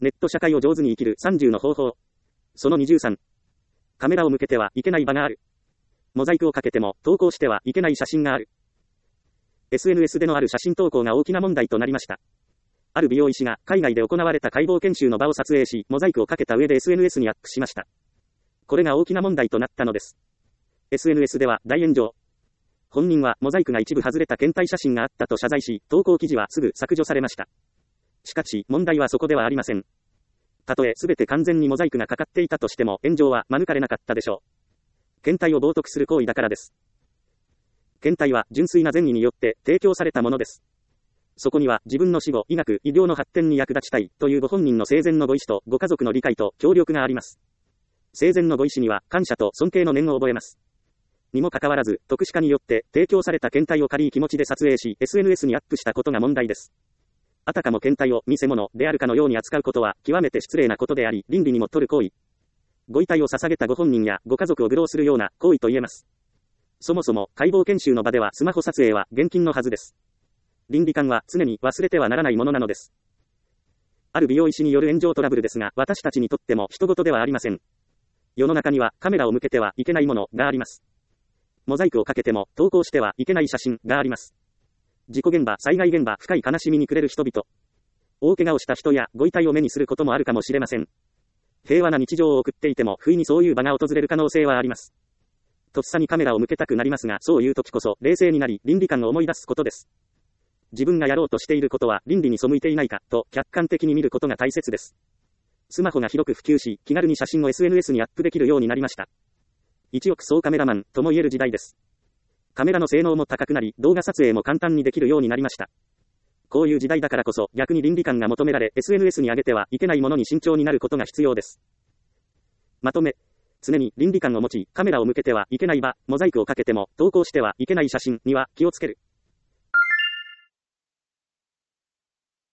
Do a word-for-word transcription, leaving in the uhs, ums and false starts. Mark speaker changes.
Speaker 1: ネット社会を上手に生きるさんじゅうの方法。そのにじゅうさん。カメラを向けてはいけない場がある。モザイクをかけても投稿してはいけない写真がある。エスエヌエス でのある写真投稿が大きな問題となりました。ある美容医師が海外で行われた解剖研修の場を撮影し、モザイクをかけた上で エスエヌエス にアップしました。これが大きな問題となったのです。エスエヌエス では大炎上。本人はモザイクが一部外れた検体写真があったと謝罪し、投稿記事はすぐ削除されました。しかし、問題はそこではありません。たとえ全て完全にモザイクがかかっていたとしても、炎上は免れなかったでしょう。検体を冒涜する行為だからです。検体は純粋な善意によって提供されたものです。そこには自分の死後、医学、医療の発展に役立ちたいというご本人の生前のご意思とご家族の理解と協力があります。生前のご意思には感謝と尊敬の念を覚えます。にもかかわらず、特殊化によって提供された検体を軽い気持ちで撮影し、エスエヌエス にアップしたことが問題です。あたかも検体を見せ物であるかのように扱うことは極めて失礼なことであり、倫理にも取る行為。ご遺体を捧げたご本人やご家族を愚弄するような行為と言えます。そもそも解剖研修の場ではスマホ撮影は厳禁のはずです。倫理観は常に忘れてはならないものなのです。ある美容医師による炎上トラブルですが、私たちにとっても人事ではありません。世の中にはカメラを向けてはいけないものがあります。モザイクをかけても投稿してはいけない写真があります。事故現場、災害現場、深い悲しみに暮れる人々。大怪我をした人やご遺体を目にすることもあるかもしれません。平和な日常を送っていても、不意にそういう場が訪れる可能性はあります。とっさにカメラを向けたくなりますが、そういう時こそ冷静になり、倫理観を思い出すことです。自分がやろうとしていることは倫理に背いていないかと客観的に見ることが大切です。スマホが広く普及し、気軽に写真を エスエヌエス にアップできるようになりました。一億総カメラマンとも言える時代です。カメラの性能も高くなり、動画撮影も簡単にできるようになりました。こういう時代だからこそ逆に倫理観が求められ、エスエヌエス に上げてはいけないものに慎重になることが必要です。まとめ。常に倫理観を持ち、カメラを向けてはいけない場、モザイクをかけても投稿してはいけない写真には気をつける。